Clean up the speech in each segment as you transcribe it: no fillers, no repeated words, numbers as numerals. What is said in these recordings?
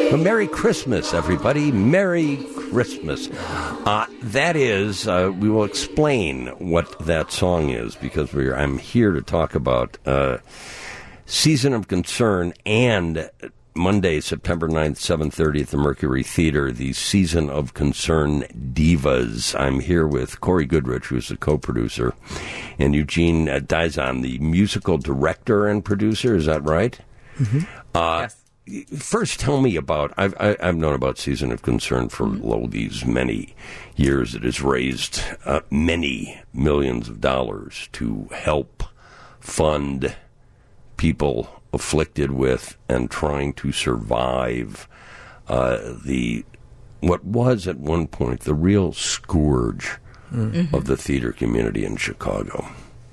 Well, Merry Christmas, everybody. Merry Christmas. That is, we will explain what that song is, because I'm here to talk about Season of Concern and Monday, September 9th, 7:30 at the Mercury Theater, the Season of Concern Divas. I'm here with Corey Goodrich, who's the co-producer, and Eugene Dizon, the musical director and producer. Is that right? Mm-hmm. Yes. First, tell me about, I've known about Season of Concern for these many years. It has raised many millions of dollars to help fund people afflicted with and trying to survive what was at one point the real scourge of the theater community in Chicago.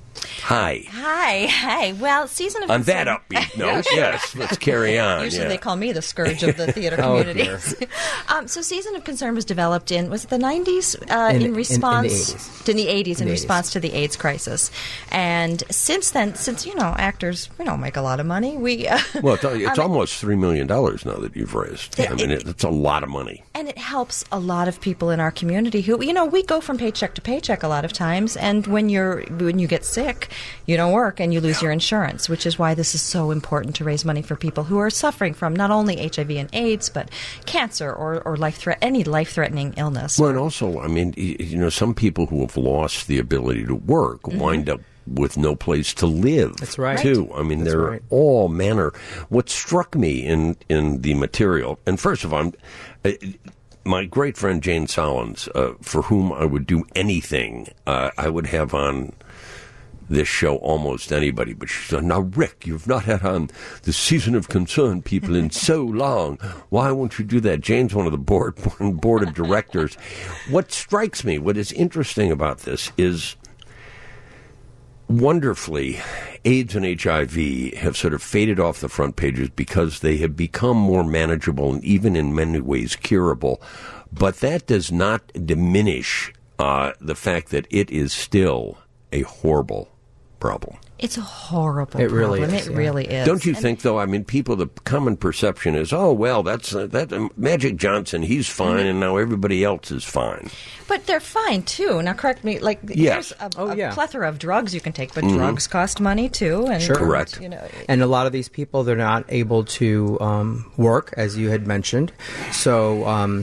Hi. Well, Season of On Concern... that upbeat note, yes, let's carry on. Usually they call me the scourge of the theater community. So Season of Concern was developed was it the 90s? In response... In the 80s. In the 80s, in response to the AIDS crisis. And since then, actors, make a lot of money, Well, it's almost $3 million now that you've raised. It's a lot of money. And it helps a lot of people in our community who, we go from paycheck to paycheck a lot of times, and when you get sick, you don't work and you lose your insurance, which is why this is so important to raise money for people who are suffering from not only HIV and AIDS, but cancer or any life-threatening illness. Well, and also, some people who have lost the ability to work wind up with no place to live. That's right. Too. There are all manner. What struck me in the material, and first of all, my great friend Jane Solins, for whom I would do anything, I would have on this show almost anybody, but she said, "Now, Rick, you've not had on the Season of Concern people in so long. Why won't you do that?" Jane's one of the board of directors. What strikes me, what is interesting about this is, wonderfully, AIDS and HIV have sort of faded off the front pages because they have become more manageable and even in many ways curable. But that does not diminish the fact that it is still a horrible problem. It's a horrible problem. Really is, It really is. Don't you think, though? The common perception is, oh, well, that's Magic Johnson, he's fine, and now everybody else is fine. But they're fine, too. Now, correct me, Yes. there's a plethora of drugs you can take, but drugs cost money, too. And, Sure. Correct. And a lot of these people, they're not able to work, as you had mentioned. So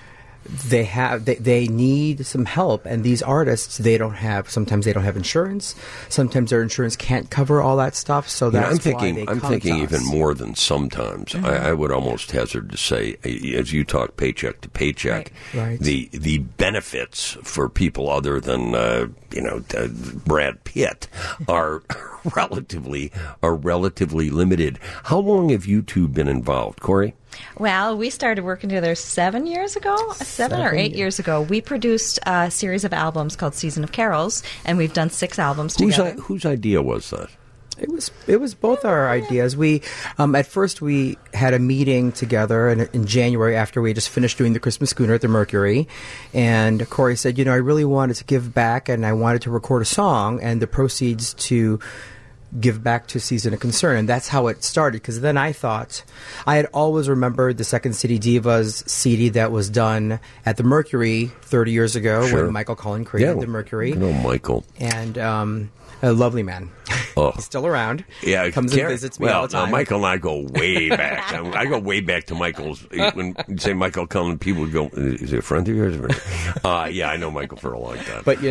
they need some help, and these artists, sometimes they don't have insurance, sometimes their insurance can't cover all that stuff, so that's I'm thinking to even us. more than sometimes. I would almost hazard to say, as you talk paycheck to paycheck, Right. the benefits for people other than Brad Pitt are relatively limited. How long have you two been involved, Corey? Well, we started working together 7 years ago, 7 or 8 years ago. We produced a series of albums called Season of Carols, and we've done 6 albums together. Whose idea was that? It was both our ideas. We at first we had a meeting together in January after we just finished doing the Christmas Schooner at the Mercury, and Corey said, I really wanted to give back, and I wanted to record a song, and the proceeds to give back to Season of Concern. And that's how it started, because then I thought, I had always remembered the Second City Divas CD that was done at the Mercury 30 years ago when Michael Cullen created the Mercury. No, Michael. And a lovely man. Oh. He's still around. Yeah, comes and visits me all the time. Well, Michael and I go way back. I go way back to Michael's. When you say Michael Cullen, people would go, "Is he a friend of yours?" Yeah, I know Michael for a long time. But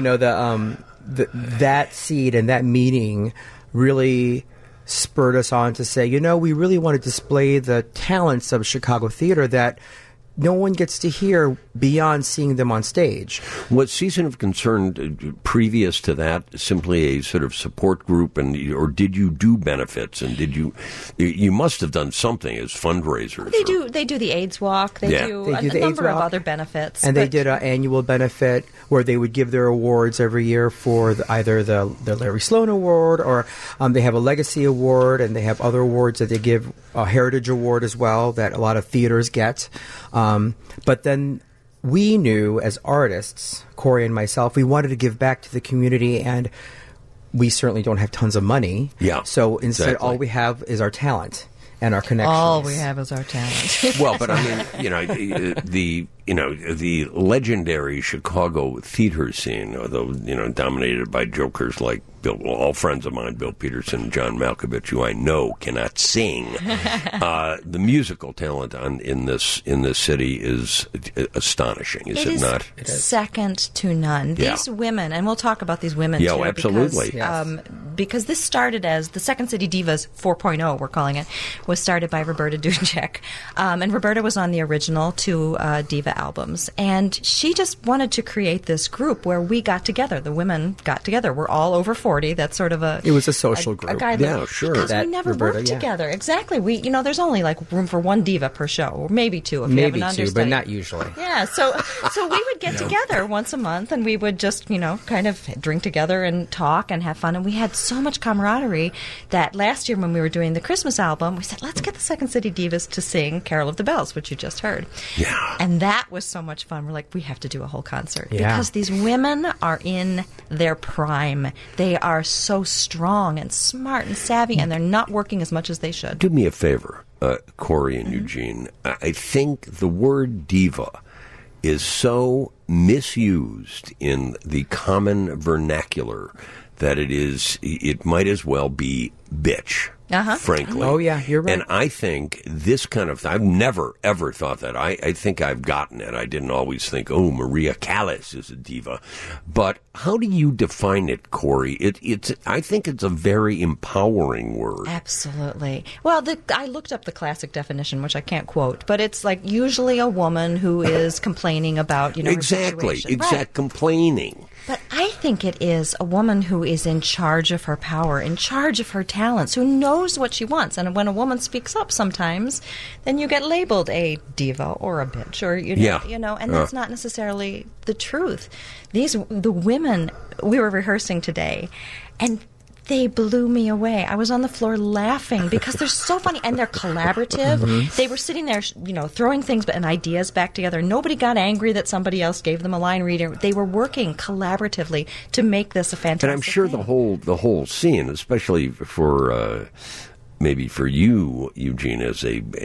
that seed and that meeting really spurred us on to say, we really want to display the talents of Chicago theater that no one gets to hear beyond seeing them on stage. Was Season of Concern previous to that simply a sort of support group, or did you do benefits? And you must have done something as fundraisers? They do the AIDS walk. They do a number of other benefits. And they did an annual benefit where they would give their awards every year for either the Larry Sloan Award, or they have a Legacy Award, and they have other awards that they give, a Heritage Award as well that a lot of theaters get. But then we knew as artists, Corey and myself, we wanted to give back to the community, and we certainly don't have tons of money. Yeah, so instead, all we have is our talent. and our connections. All we have is our talent. Well, but I mean, the legendary Chicago theater scene, although dominated by jokers like all friends of mine, Bill Peterson and John Malkovich, who I know cannot sing. The musical talent in this city is astonishing, is it not? It is second to none. Yeah. These women, and we'll talk about these women Yeah, too, absolutely. because this started as the Second City Divas 4.0, we're calling it, was started by Roberta Ducek. And Roberta was on the original 2 Diva albums. And she just wanted to create this group where we got together. The women got together. We're all over 40. That's sort of It was a social group. A guideline. Yeah, sure. Because That we never Roberta, worked yeah. together. Exactly. There's only room for 1 diva per show, or maybe 2 if you have Maybe an 2, understudy. but not usually. Yeah, so we would get together once a month, and we would just, kind of drink together and talk and have fun. And we had so much camaraderie that last year when we were doing the Christmas album, we said, let's get the Second City Divas to sing Carol of the Bells, which you just heard. Yeah. And that was so much fun. We're like, we have to do a whole concert. Yeah. Because these women are in their prime. They are so strong and smart and savvy, and they're not working as much as they should. Do me a favor, Corey and Eugene. I think the word diva is so misused in the common vernacular that it might as well be bitch. Frankly. Oh, yeah, you're right. And I think this kind of I've never, ever thought that. I think I've gotten it. I didn't always think, Maria Callas is a diva. But how do you define it, Corey? I think it's a very empowering word. Absolutely. Well, I looked up the classic definition, which I can't quote, but it's like usually a woman who is complaining about, her situation. Right. Complaining. But I think it is a woman who is in charge of her power, in charge of her talents, who knows what she wants. And when a woman speaks up sometimes, then you get labeled a diva or a bitch or, and that's not necessarily the truth. The women, we were rehearsing today, and they blew me away. I was on the floor laughing because they're so funny and they're collaborative. They were sitting there, throwing things and ideas back together. Nobody got angry that somebody else gave them a line reader. They were working collaboratively to make this a fantastic And I'm sure thing. the whole scene, especially for maybe for you, Eugene, as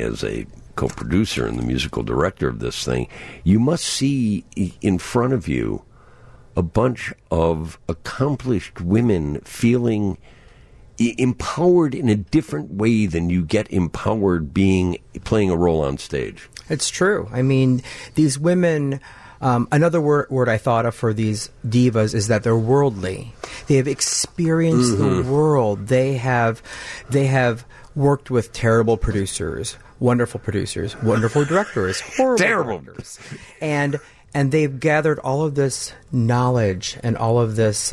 a co-producer and the musical director of this thing, you must see in front of you a bunch of accomplished women feeling empowered in a different way than you get empowered playing a role on stage. It's true. I mean, these women. Another word I thought of for these divas is that they're worldly. They have experienced the world. They have worked with terrible producers, wonderful directors, horrible Terrible. directors, and they've gathered all of this knowledge and all of this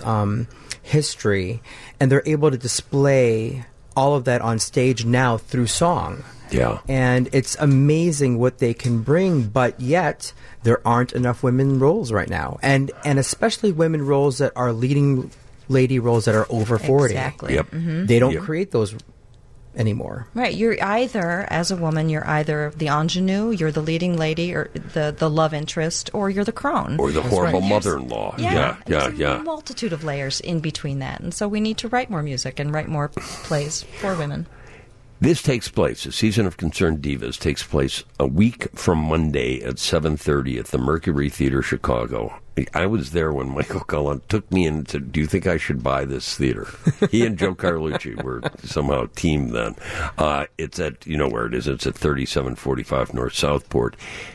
history, and they're able to display all of that on stage now through song. Yeah. And it's amazing what they can bring, but yet there aren't enough women roles right now. And especially women roles that are leading lady roles that are over 40. Exactly. Yep. They don't create those anymore. Right. You're either, as a woman, you're either the ingenue, you're the leading lady, or the love interest, or you're the crone. Or the horrible mother-in-law. There's a multitude of layers in between that. And so we need to write more music and write more plays for women. This takes place, the Season of Concerned Divas takes place a week from Monday at 7:30 at the Mercury Theater, Chicago. I was there when Michael Cullen took me in to, do you think I should buy this theater? He and Joe Carlucci were somehow teamed then. It's at, where it is, it's at 3745 North Southport.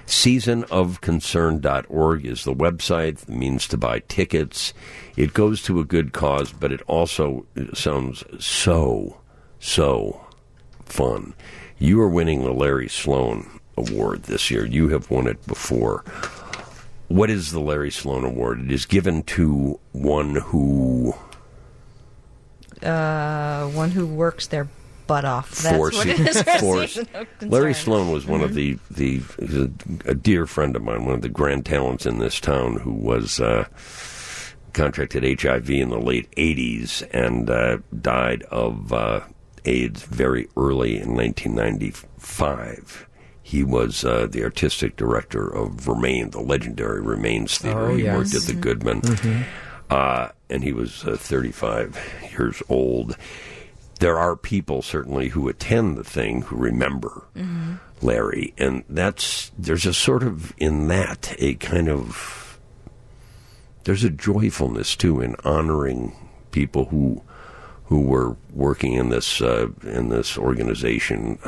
Seasonofconcern.org is the website, the means to buy tickets. It goes to a good cause, but it also sounds so fun. You are winning the Larry Sloan Award this year. You have won it before. What is the Larry Sloan Award? It is given to one who works their butt off. That's what it is. Larry Sloan was one of the a dear friend of mine, one of the grand talents in this town, who was contracted HIV in the late 80s and died of AIDS very early in 1995. He was the artistic director of Remain, the legendary Remains Theater. He worked at the Goodman. And he was 35 years old. there are people certainly who attend the thing who remember Larry, and there's a sort of in that a kind of there's a joyfulness too in honoring people who were working in this organization.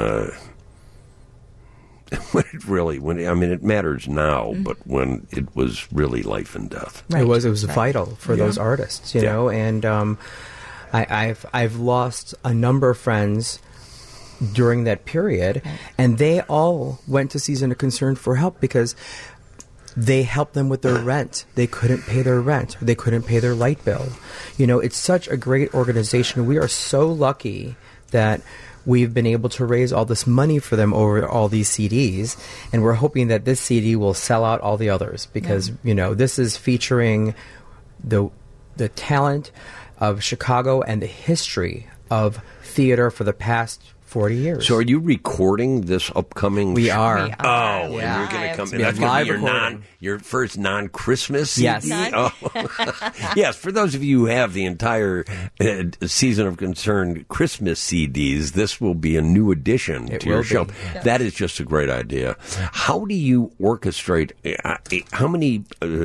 It matters now, but when it was really life and death, Right. It was vital for those artists, you know. And I've lost a number of friends during that period, and they all went to Season of Concern for help because they helped them with their rent. They couldn't pay their rent. They couldn't pay their light bill. You know, it's such a great organization. We are so lucky that we've been able to raise all this money for them over all these CDs, and we're hoping that this CD will sell out all the others because, you know, this is featuring the talent of Chicago and the history of theater for the past 40 years. So are you recording this upcoming We are. Oh, and you're going to come in. That's going to be your first non-Christmas CD? Yes. Oh. Yes, for those of you who have the entire Season of Concern Christmas CDs, this will be a new addition to your show. Yeah. That is just a great idea. How do you orchestrate, how many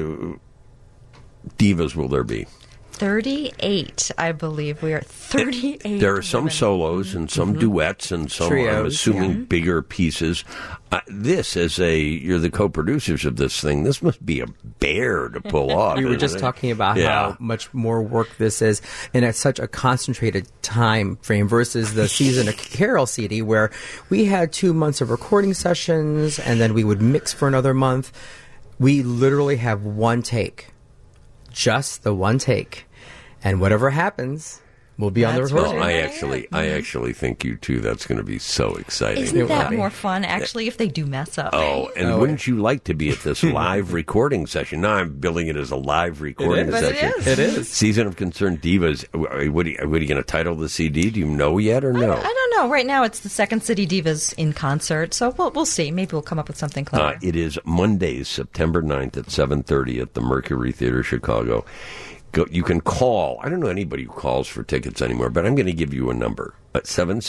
divas will there be? 38, I believe. We are 38. There are some solos and some duets and some, Trios, I'm assuming, bigger pieces. You're the co-producers of this thing. This must be a bear to pull off. We were just talking about how much more work this is, and at such a concentrated time frame versus the Season of Carol CD, where we had 2 months of recording sessions, and then we would mix for another month. We literally have one take. Just the one take, and whatever happens will be on the recording. I actually think you too. That's going to be so exciting. Isn't that more fun, actually, if they do mess up? Wouldn't you like to be at this live recording session? Now I'm billing it as a live recording session. It is. Season of Concern Divas. What are you going to title the CD? Do you know yet or no? I don't know. Right now, it's the Second City Divas in concert, so we'll see. Maybe we'll come up with something clever. It is Monday, September 9th at 7:30 at the Mercury Theater, Chicago. You can call. I don't know anybody who calls for tickets anymore, but I'm going to give you a number at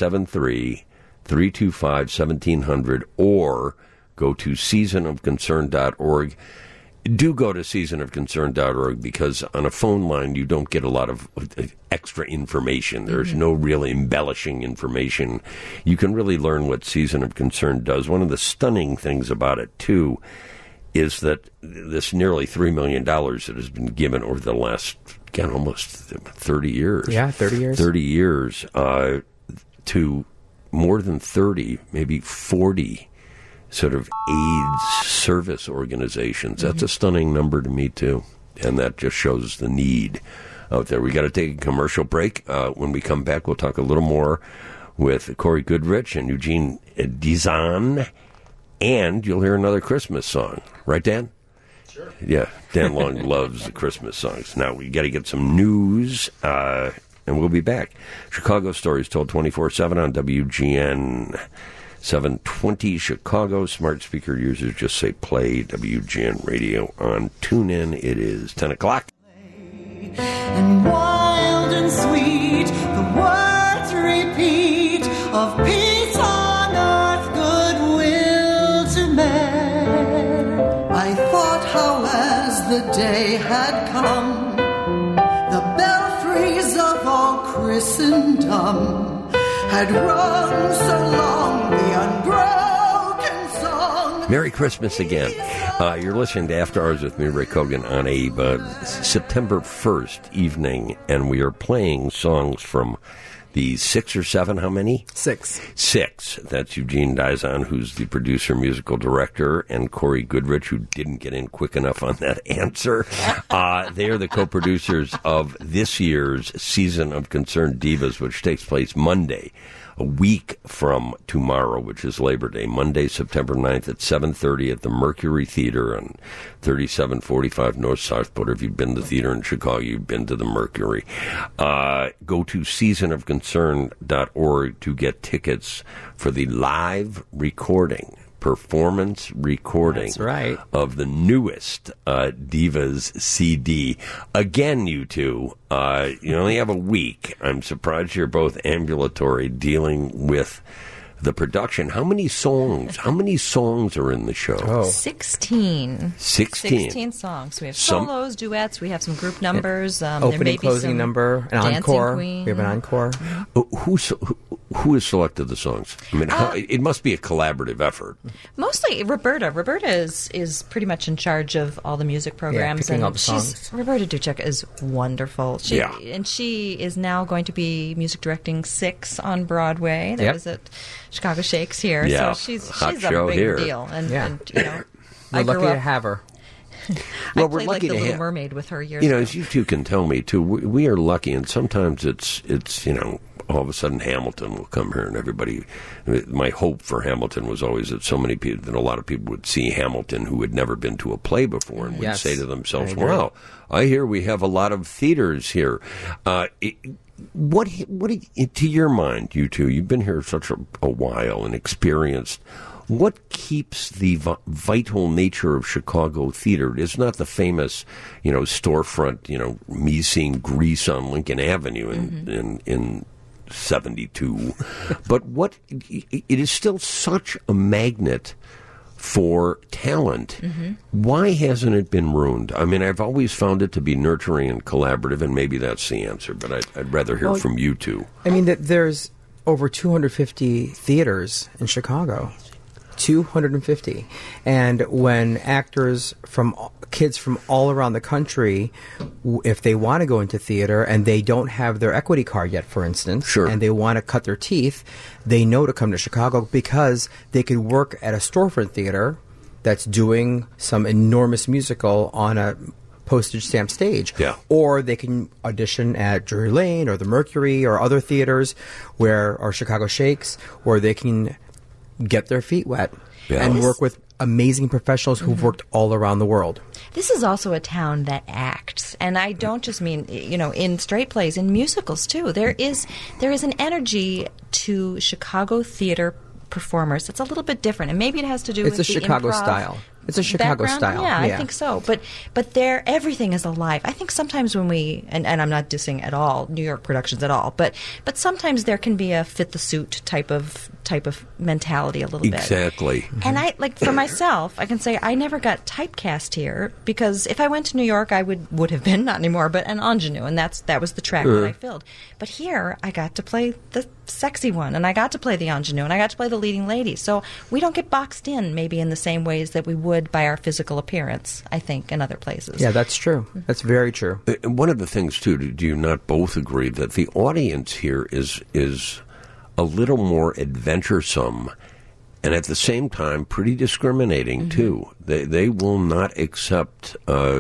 773-325-1700, or go to seasonofconcern.org. Do go to seasonofconcern.org, because on a phone line you don't get a lot of extra information. There's no real embellishing information. You can really learn what Season of Concern does. One of the stunning things about it, too, is that this nearly $3 million that has been given over the last, almost 30 years. Yeah, 30 years. 30 years to more than 30, maybe 40 sort of AIDS service organizations. That's a stunning number to me, too. And that just shows the need out there. We got to take a commercial break. When we come back, we'll talk a little more with Corey Goodrich and Eugene Dizan. And you'll hear another Christmas song. Right, Dan? Sure. Yeah, Dan Long loves the Christmas songs. Now, we got to get some news, and we'll be back. Chicago Stories told 24/7 on WGN 720 Chicago. Smart speaker users just say play WGN Radio on TuneIn. It is 10 o'clock. And wild and sweet, the words repeat of peace on earth, goodwill to men. I thought how as the day had come, the belfries of all Christendom had rung so long the unbroken song. Merry Christmas again. You're listening to After Hours with me, Ray Kogan, on a September 1st evening, and we are playing songs from the 6 or 7, how many? 6. 6. That's Eugene Dizan, who's the producer, musical director, and Corey Goodrich, who didn't get in quick enough on that answer. They are the co-producers of this year's Season of Concern Divas, which takes place Monday, a week from tomorrow, which is Labor Day, Monday, September 9th at 7:30 at the Mercury Theater on 3745 North Southport. If you've been to the theater in Chicago, you've been to the Mercury. Go to seasonofconcern.org to get tickets for the live recording performance recording That's right. of the newest Divas CD. Again, you two, you only have a week. I'm surprised you're both ambulatory dealing with the production. How many songs are in the show? Oh. 16 songs. We have solos, duets. We have some group numbers. There may Opening, be closing some number, an Dancing encore. Queen. We have an encore. Who has selected the songs? I mean, it must be a collaborative effort. Mostly Roberta. Roberta is pretty much in charge of all the music programs. picking all the songs. Roberta Duchek is wonderful. Yeah. And she is now going to be music directing 6 on Broadway. That Yep. was at Chicago Shakes here. Yeah. So she's Hot a show big here. deal. And, Yeah. and you know, We're I lucky grew to up, have her. Well, I we're played lucky like the to Little have. Mermaid with her years You know, ago. as you two can tell me too, we are lucky, and sometimes it's all of a sudden Hamilton will come here, and everybody. My hope for Hamilton was always that so many people, that a lot of people would see Hamilton who had never been to a play before, and would Yes, say to themselves, I agree. "Wow, I hear we have a lot of theaters here." What to your mind, you two? You've been here such a while and experienced. What keeps the vital nature of Chicago theater? It's not the famous, storefront, me seeing Grease on Lincoln Avenue in 72. But it is still such a magnet for talent. Why hasn't it been ruined? I mean, I've always found it to be nurturing and collaborative, and maybe that's the answer, but I'd rather hear from you two. I mean, there's over 250 theaters in Chicago. 250. And when kids from all around the country, if they want to go into theater and they don't have their equity card yet, for instance, Sure. and they want to cut their teeth, they know to come to Chicago because they could work at a storefront theater that's doing some enormous musical on a postage stamp stage. Yeah. Or they can audition at Drury Lane or the Mercury or other theaters or Chicago Shakes, where they can get their feet wet Yeah. and work with amazing professionals who've worked all around the world. This is also a town that acts, and I don't just mean in straight plays, in musicals too. There is an energy to Chicago theater performers that's a little bit different, and maybe it has to do It's with a the Chicago improv style. It's a Chicago background. style. Yeah, I think so. But there, everything is alive. I think sometimes when we and I'm not dissing at all New York productions at all, but sometimes there can be a fit the suit type of mentality a little bit. Exactly. And I for myself, I can say I never got typecast here because if I went to New York, I would have been, not anymore, but an ingenue, and that was the track that I filled. But here, I got to play the sexy one, and I got to play the ingenue, and I got to play the leading lady. So we don't get boxed in maybe in the same ways that we would by our physical appearance, I think, in other places. Yeah, that's true. That's very true. And one of the things, too, do you not both agree that the audience here is a little more adventuresome and at the same time pretty discriminating, too? They will not accept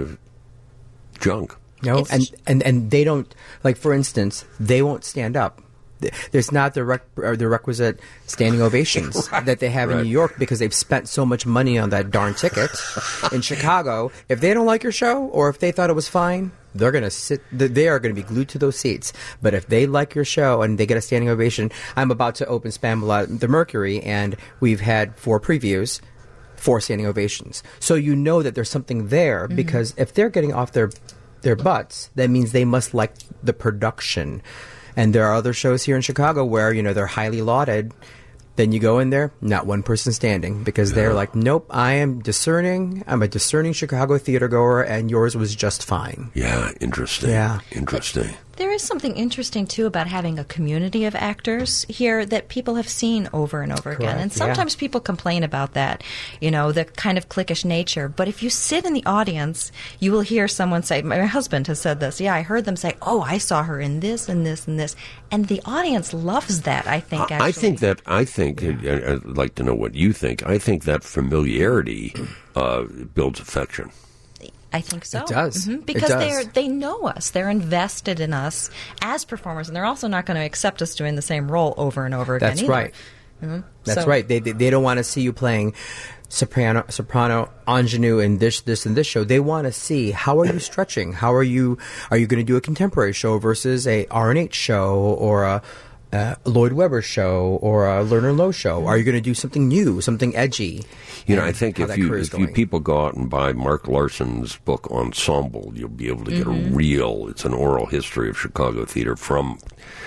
junk. No, and they don't, like, for instance, they won't stand up. There's not the requisite standing ovations that they have in New York because they've spent so much money on that darn ticket. In Chicago, if they don't like your show or if they thought it was fine, they're going to sit. They are going to be glued to those seats. But if they like your show and they get a standing ovation, I'm about to open Spamalot at the Mercury, and we've had 4 previews, 4 standing ovations. So you know that there's something there because if they're getting off their butts, that means they must like the production. And there are other shows here in Chicago where, they're highly lauded. Then you go in there, not one person standing because they're like, nope, I am discerning. I'm a discerning Chicago theater goer, and yours was just fine. Yeah, interesting. Yeah. Interesting. There is something interesting, too, about having a community of actors here that people have seen over and over again. Correct, And sometimes people complain about that, the kind of cliquish nature. But if you sit in the audience, you will hear someone say, my husband has said this, I heard them say, oh, I saw her in this and this and this. And the audience loves that, I think, actually. I think, I'd like to know what you think. I think that familiarity builds affection. I think so. It does. Because It does. they know us. They're invested in us as performers, and they're also not going to accept us doing the same role over and over again. That's either. right. That's So- right. They don't want to see you playing soprano, ingenue in this and this show. They want to see how are you stretching? How are you going to do a contemporary show versus a R&H show or Lloyd Webber show or a Lerner Lowe show? Are you going to do something new, something edgy? You know, I think how if that you career is if you going. people go out and buy Mark Larson's book Ensemble, you'll be able to get a real. It's an oral history of Chicago theater from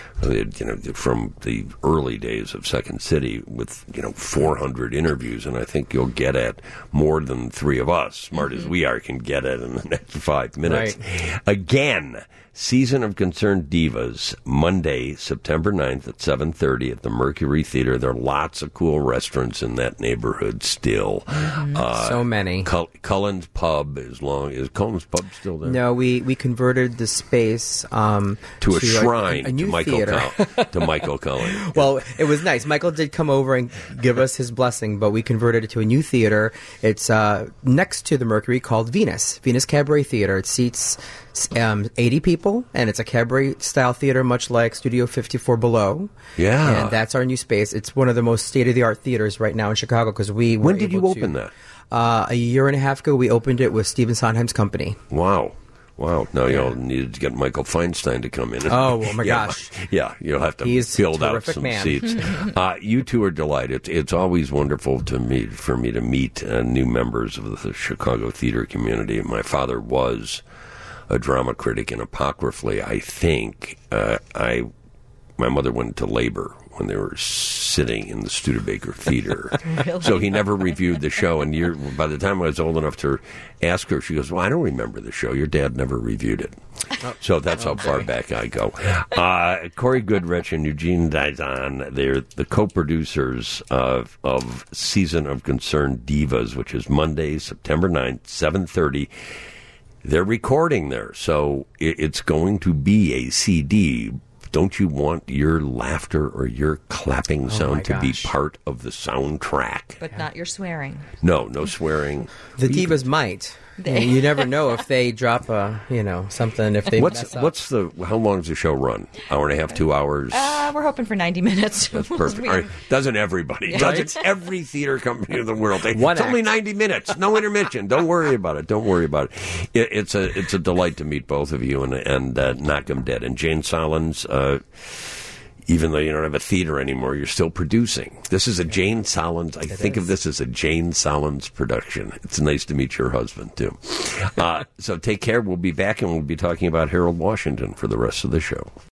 from the early days of Second City with 400 interviews, and I think you'll get at more than three of us, smart as we are, can get at in the next 5 minutes. Right. Again, Season of Concerned Divas, Monday, September 9th at 7:30 at the Mercury Theater. There are lots of cool restaurants in that neighborhood still. So many. Cullen's Pub is Cullen's Pub still there? No, we converted the space To a shrine a new to Michael theater. to Michael Cullen. Well, it was nice. Michael did come over and give us his blessing, but we converted it to a new theater. It's next to the Mercury called Venus Cabaret Theater. It seats 80 people, and it's a cabaret-style theater, much like Studio 54 Below. Yeah. And that's our new space. It's one of the most state-of-the-art theaters right now in Chicago because we were When did you able to- open that? A year and a half ago, we opened it with Stephen Sondheim's company. Wow. Now you'll need to get Michael Feinstein to come in. Oh, my Yeah, gosh. Yeah, you'll have to He's a build out terrific some man. seats. You two are delighted. It's always wonderful for me to meet new members of the Chicago theater community. My father was a drama critic, and apocryphally, I think my mother went into labor when they were sitting in the Studebaker Theater. Really? So he never reviewed the show. And by the time I was old enough to ask her, she goes, "Well, I don't remember the show. Your dad never reviewed it." So that's how far back I go. Corey Goodrich and Eugene Dizon, they're the co-producers of Season of Concerned Divas, which is Monday, September 9th, 7:30. They're recording there, so it's going to be a CD. Don't you want your laughter or your clapping sound to be gosh. part of the soundtrack? But not your swearing. No swearing. The divas might. You never know if they drop something. If they mess up. How long does the show run? Hour and a half, 2 hours? We're hoping for 90 minutes. That's perfect. All right. Doesn't everybody? Yeah. Doesn't every theater company in the world? One It's only act. 90 minutes. No intermission. Don't worry about it. It's a delight to meet both of you and knock 'em dead. And Jane Solins, even though you don't have a theater anymore, you're still producing. This is a Jane Solins. I think of this as a Jane Solins production. It's nice to meet your husband, too. So take care. We'll be back, and we'll be talking about Harold Washington for the rest of the show.